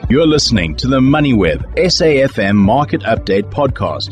You're listening to the MoneyWeb SAFM Market Update Podcast.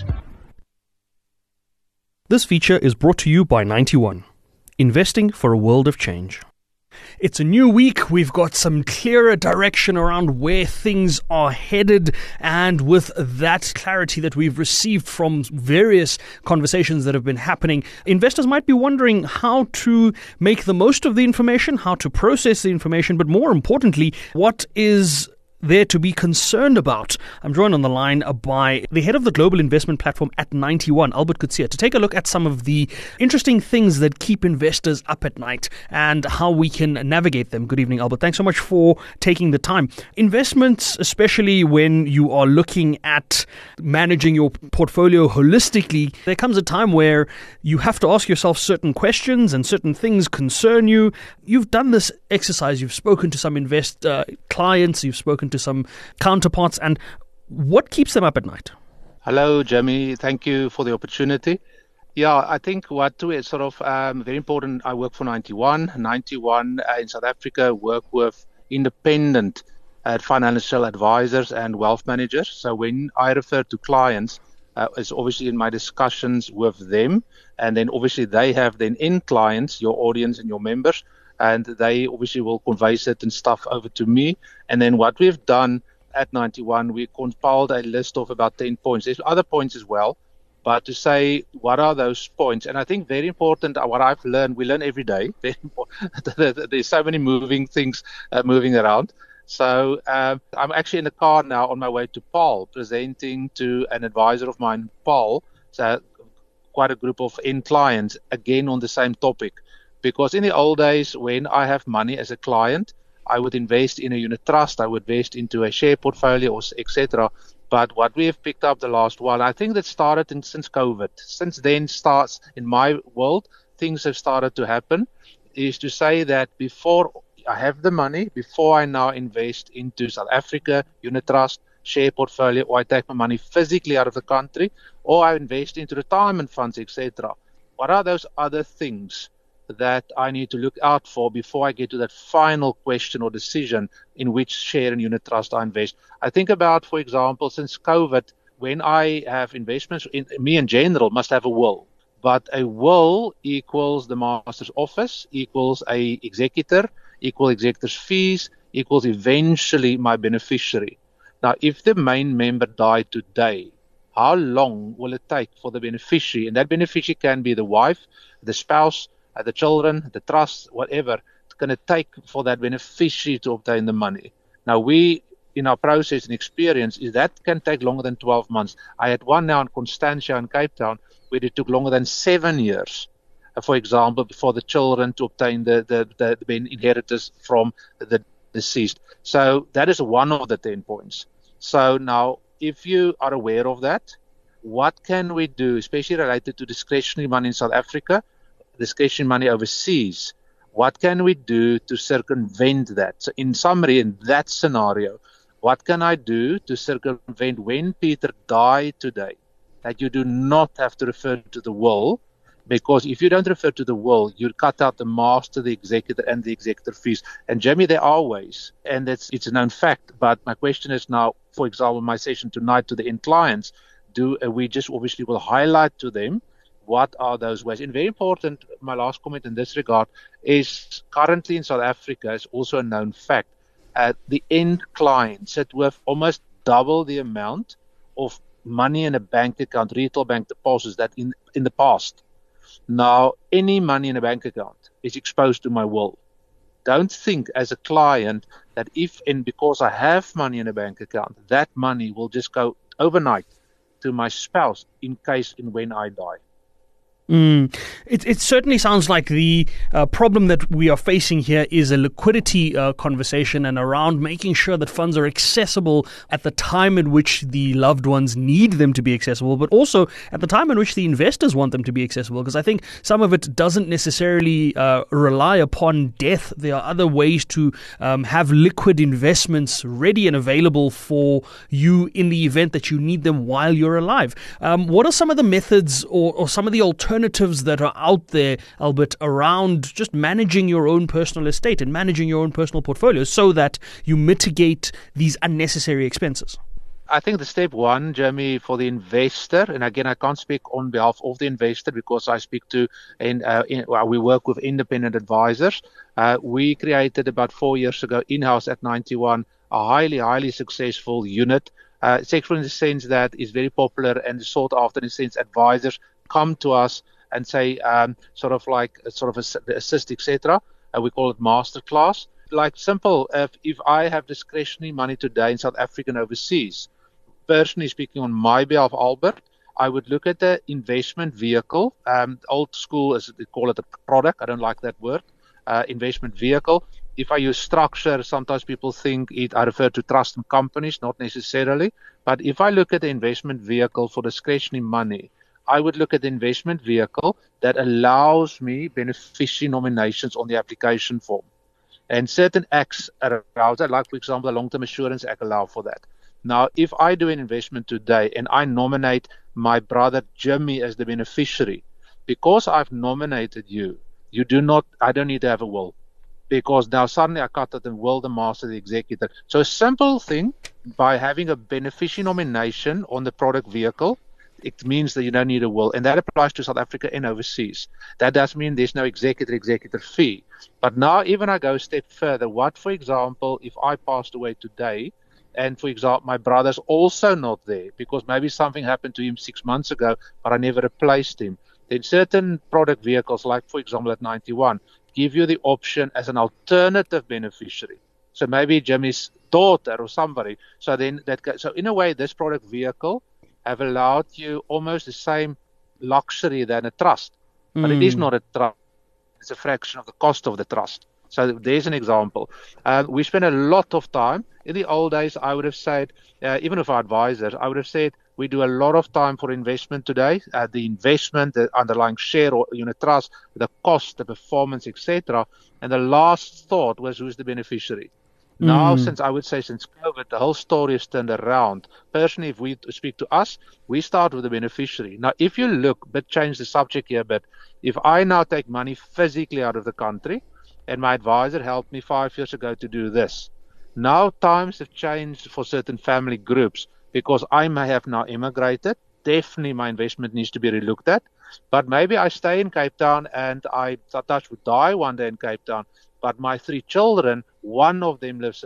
This feature is brought to you by 91. Investing for a world of change. It's a new week. We've got some clearer direction around where things are headed, and with that clarity that we've received from various conversations that have been happening, investors might be wondering how to make the most of the information, how to process the information, but more importantly, what is there to be concerned about. I'm joined on the line by the head of the global investment platform at 91, Albert Coetzee, to take a look at some of the interesting things that keep investors up at night and how we can navigate them. Good evening, Albert. Thanks so much for taking the time. Investments, especially when you are looking at managing your portfolio holistically, there comes a time where you have to ask yourself certain questions and certain things concern you. You've done this exercise. You've spoken to some clients. You've spoken to some counterparts, and what keeps them up at night? Hello, Jamie. Thank you for the opportunity. Yeah, I think what is sort of very important, I work for 91. 91 in South Africa work with independent financial advisors and wealth managers. So when I refer to clients, it's obviously in my discussions with them, and then obviously they have then end clients, your audience and your members, and they obviously will convey certain stuff over to me. And then what we've done at 91, we compiled a list of about 10 points. There's other points as well, but to say what are those points. And I think very important, what I've learned, we learn every day. There's so many moving things moving around. So I'm actually in the car now on my way to Paul, presenting to an advisor of mine, Paul, so quite a group of end clients, again on the same topic. Because in the old days, when I have money as a client, I would invest in a unit trust, I would invest into a share portfolio, etc. But what we have picked up the last while, I think that started since COVID. Since then, starts in my world, things have started to happen, is to say that before I have the money, before I now invest into South Africa, unit trust, share portfolio, or I take my money physically out of the country, or I invest into retirement funds, etc. What are those other things that I need to look out for before I get to that final question or decision in which share and unit trust I invest? I think about, for example, since COVID, when I have investments, me in general must have a will. But a will equals the master's office, equals a executor, equals executor's fees, equals eventually my beneficiary. Now, if the main member died today, how long will it take for the beneficiary? And that beneficiary can be the wife, the spouse, the children, the trust, whatever, it's going to take for that beneficiary to obtain the money. Now, we, in our process and experience, is that can take longer than 12 months. I had one now in Constantia in Cape Town where it took longer than 7 years, for example, for the children to obtain the inheritance from the deceased. So that is one of the 10 points. So now, if you are aware of that, what can we do, especially related to discretionary money in South Africa, discretionary money overseas? What can we do to circumvent that? So in summary, in that scenario, what can I do to circumvent when Peter died today, that you do not have to refer to the will? Because if you don't refer to the will, you cut out the master, the executor, and the executor fees. And Jamie, there are ways, and it's a known fact. But my question is now, for example, my session tonight to the end clients, we just obviously will highlight to them what are those ways. And very important, my last comment in this regard is currently in South Africa, is also a known fact, the end clients sit with almost double the amount of money in a bank account, retail bank deposits, that in the past. Now, any money in a bank account is exposed to my will. Don't think as a client that because I have money in a bank account, that money will just go overnight to my spouse in case and when I die. It certainly sounds like the problem that we are facing here is a liquidity conversation, and around making sure that funds are accessible at the time in which the loved ones need them to be accessible, but also at the time in which the investors want them to be accessible. Because I think some of it doesn't necessarily rely upon death. There are other ways to have liquid investments ready and available for you in the event that you need them while you're alive. What are some of the methods or some of the alternatives alternatives that are out there, Albert, around just managing your own personal estate and managing your own personal portfolio so that you mitigate these unnecessary expenses? I think the step one, Jeremy, for the investor, and again, I can't speak on behalf of the investor because I speak to, we work with independent advisors. We created about 4 years ago in-house at 91 a highly successful unit. Successful in the sense that is very popular and sought after in the sense advisors come to us and say assist, etc. We call it masterclass. Like simple, if I have discretionary money today in South Africa and overseas, personally speaking on my behalf, Albert, I would look at the investment vehicle. Old school, as they call it, a product. I don't like that word. Investment vehicle. If I use structure, sometimes people think I refer to trust and companies, not necessarily. But if I look at the investment vehicle for discretionary money, I would look at the investment vehicle that allows me beneficiary nominations on the application form. And certain acts around that, like, for example, the Long-Term Assurance Act allow for that. Now, if I do an investment today and I nominate my brother Jimmy as the beneficiary, because I've nominated you, I don't need to have a will. Because now suddenly I cut it and will the master, the executor. So a simple thing, by having a beneficiary nomination on the product vehicle, it means that you don't need a will. And that applies to South Africa and overseas. That does mean there's no executor fee. But now even I go a step further. What, for example, if I passed away today, and for example, my brother's also not there because maybe something happened to him 6 months ago, but I never replaced him. Then certain product vehicles, like for example at 91, give you the option as an alternative beneficiary. So maybe Jimmy's daughter or somebody. So in a way, this product vehicle have allowed you almost the same luxury than a trust. But it is not a trust. It's a fraction of the cost of the trust. So there's an example. We spend a lot of time. In the old days, I would have said, even with our advisors, I would have said, we do a lot of time for investment today. The investment, the underlying share or unit trust, the cost, the performance, etc. And the last thought was, who's the beneficiary? Now, since COVID, the whole story has turned around. Personally, if we speak to us, we start with the beneficiary. Now, if you look, but change the subject here, but if I now take money physically out of the country, and my advisor helped me 5 years ago to do this. Now times have changed for certain family groups because I may have now immigrated. Definitely my investment needs to be relooked at. But maybe I stay in Cape Town and I touch would die one day in Cape Town. But my 3 children, one of them live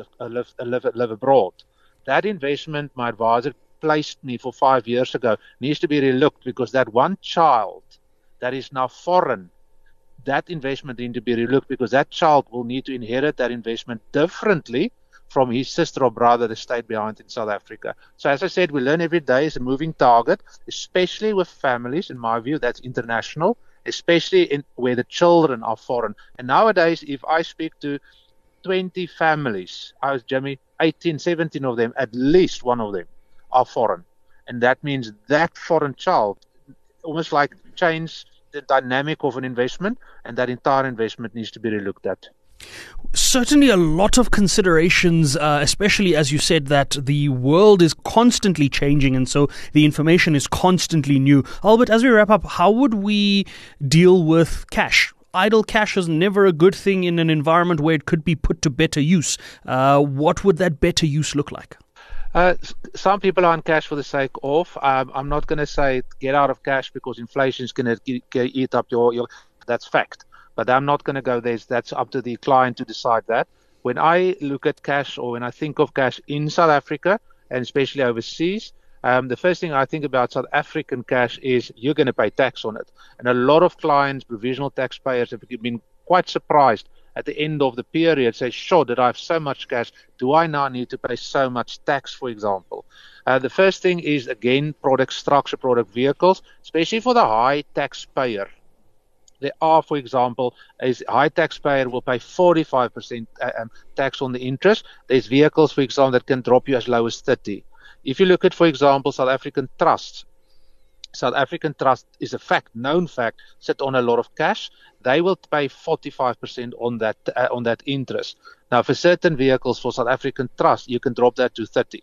abroad. That investment my advisor placed me for 5 years ago needs to be relooked because that one child that is now foreign, that investment needs to be relooked because that child will need to inherit that investment differently from his sister or brother that stayed behind in South Africa. So as I said, we learn every day. It's a moving target, especially with families. In my view, that's international, especially where the children are foreign. And nowadays, if I speak to 20 families, Jimmy, 18, 17 of them, at least one of them are foreign. And that means that foreign child almost like change the dynamic of an investment, and that entire investment needs to be relooked at. Certainly a lot of considerations, especially as you said that the world is constantly changing and so the information is constantly new. Albert, as we wrap up, how would we deal with cash? Idle cash is never a good thing in an environment where it could be put to better use. What would that better use look like? Some people are on cash for the sake of. I'm not going to say get out of cash because inflation is going to eat up your. That's fact. But I'm not going to go there. That's up to the client to decide that. When I look at cash or when I think of cash in South Africa and especially overseas, the first thing I think about South African cash is you're going to pay tax on it. And a lot of clients, provisional taxpayers, have been quite surprised at the end of the period, say, sure, that I have so much cash. Do I now need to pay so much tax, for example? The first thing is, again, product structure, product vehicles, especially for the high taxpayer. There are, for example, a high taxpayer will pay 45% tax on the interest. There's vehicles, for example, that can drop you as low as 30%. If you look at, for example, South African trusts, South African trust is a fact, known fact, sit on a lot of cash. They will pay 45% on that interest. Now, for certain vehicles for South African trust, you can drop that to 30%.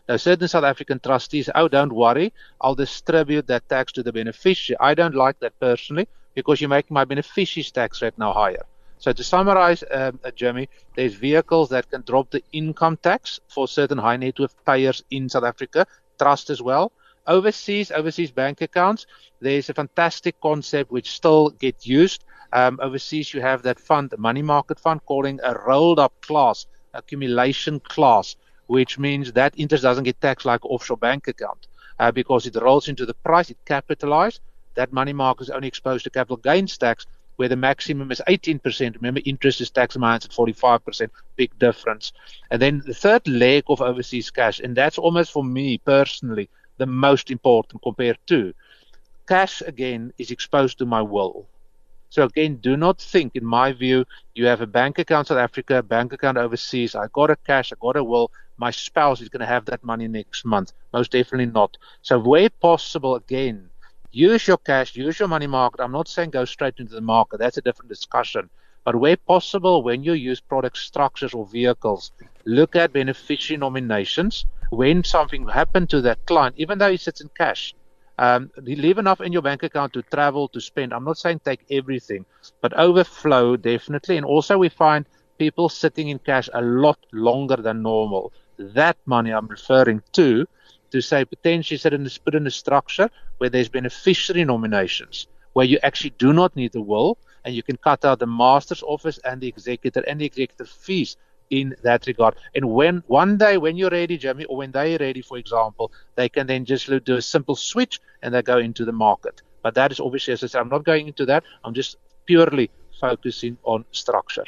Now, certain South African trustees, don't worry, I'll distribute that tax to the beneficiary. I don't like that personally because you make my beneficiary's tax rate now higher. So to summarize, Jeremy, there's vehicles that can drop the income tax for certain high net worth payers in South Africa, trust as well. Overseas bank accounts, there's a fantastic concept which still gets used. Overseas, you have that fund, the money market fund, calling a rolled up class, accumulation class, which means that interest doesn't get taxed like offshore bank account because it rolls into the price, it capitalized. That money market is only exposed to capital gains tax, where the maximum is 18%. Remember, interest is tax amounts at 45%, big difference. And then the third leg of overseas cash, and that's almost for me personally the most important compared to cash, again, is exposed to my will. So again, do not think, in my view, you have a bank account South Africa, a bank account overseas, I got a cash, I got a will, my spouse is going to have that money next month. Most definitely not. So where possible, again, use your cash, use your money market. I'm not saying go straight into the market. That's a different discussion. But where possible, when you use product structures or vehicles, look at beneficiary nominations. When something happened to that client, even though he sits in cash, leave enough in your bank account to travel, to spend. I'm not saying take everything, but overflow definitely. And also we find people sitting in cash a lot longer than normal. That money I'm referring to say potentially put in a structure where there's beneficiary nominations, where you actually do not need the will, and you can cut out the master's office and the executor fees in that regard. And one day when you're ready, Jamie, or when they're ready, for example, they can then just do a simple switch and they go into the market. But that is obviously, as I said, I'm not going into that. I'm just purely focusing on structure.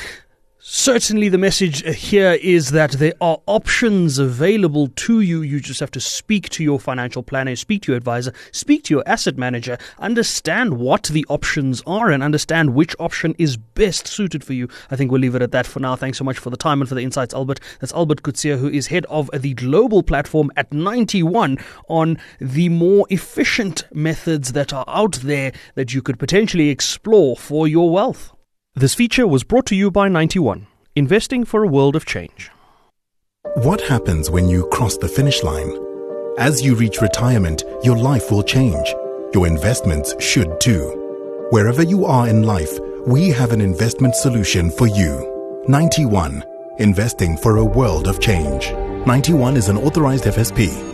Certainly the message here is that there are options available to you. You just have to speak to your financial planner, speak to your advisor, speak to your asset manager, understand what the options are and understand which option is best suited for you. I think we'll leave it at that for now. Thanks so much for the time and for the insights, Albert. That's Albert Coetzee, who is head of the global platform at 91 on the more efficient methods that are out there that you could potentially explore for your wealth. This feature was brought to you by 91, investing for a world of change. What happens when you cross the finish line? As you reach retirement, your life will change. Your investments should too. Wherever you are in life, we have an investment solution for you. 91, investing for a world of change. 91 is an authorized FSP.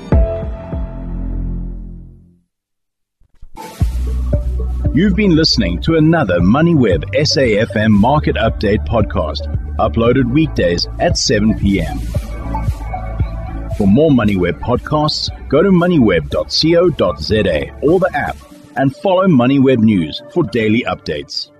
You've been listening to another MoneyWeb SAFM Market Update podcast, uploaded weekdays at 7 p.m. For more MoneyWeb podcasts, go to moneyweb.co.za or the app and follow MoneyWeb News for daily updates.